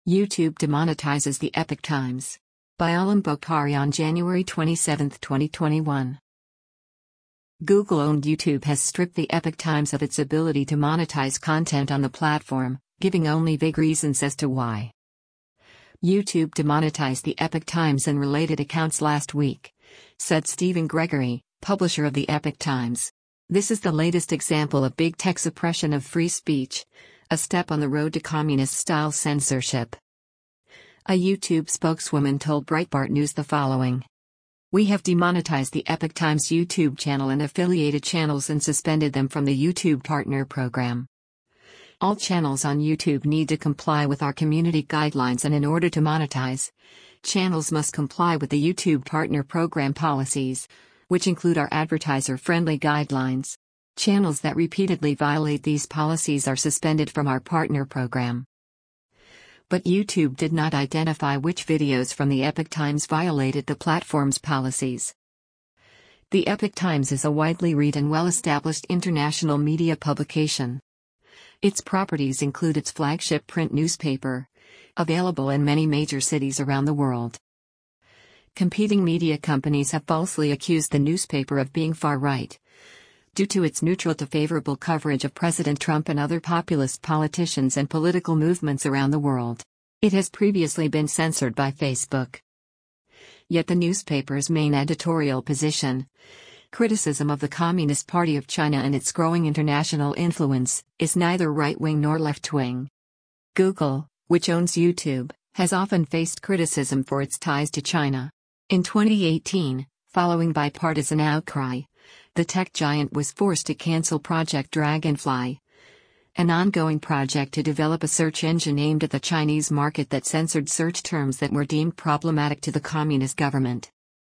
YouTube demonetizes the Epoch Times. By Alam Bokhari on January 27, 2021. Google-owned YouTube has stripped the Epoch Times of its ability to monetize content on the platform, giving only vague reasons as to why. YouTube demonetized the Epoch Times and related accounts last week, said Stephen Gregory, publisher of the Epoch Times. This is the latest example of big tech suppression of free speech, a step on the road to communist-style censorship. A YouTube spokeswoman told Breitbart News the following. We have demonetized the Epoch Times YouTube channel and affiliated channels and suspended them from the YouTube Partner Program. All channels on YouTube need to comply with our community guidelines, and in order to monetize, channels must comply with the YouTube Partner Program policies, which include our advertiser-friendly guidelines. Channels that repeatedly violate these policies are suspended from our partner program. But YouTube did not identify which videos from the Epoch Times violated the platform's policies. The Epoch Times is a widely read and well-established international media publication. Its properties include its flagship print newspaper, available in many major cities around the world. Competing media companies have falsely accused the newspaper of being far-right, due to its neutral to favorable coverage of President Trump and other populist politicians and political movements around the world. It has previously been censored by Facebook. Yet the newspaper's main editorial position, criticism of the Communist Party of China and its growing international influence, is neither right-wing nor left-wing. Google, which owns YouTube, has often faced criticism for its ties to China. In 2018, following bipartisan outcry, the tech giant was forced to cancel Project Dragonfly, an ongoing project to develop a search engine aimed at the Chinese market that censored search terms that were deemed problematic to the communist government.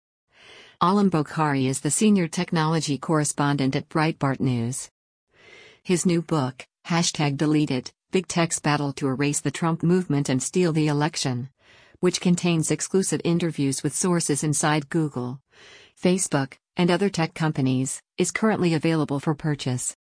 Alam Bokhari is the senior technology correspondent at Breitbart News. His new book, #Deleted, Big Tech's Battle to Erase the Trump Movement and Steal the Election, which contains exclusive interviews with sources inside Google, Facebook, and other tech companies, is currently available for purchase.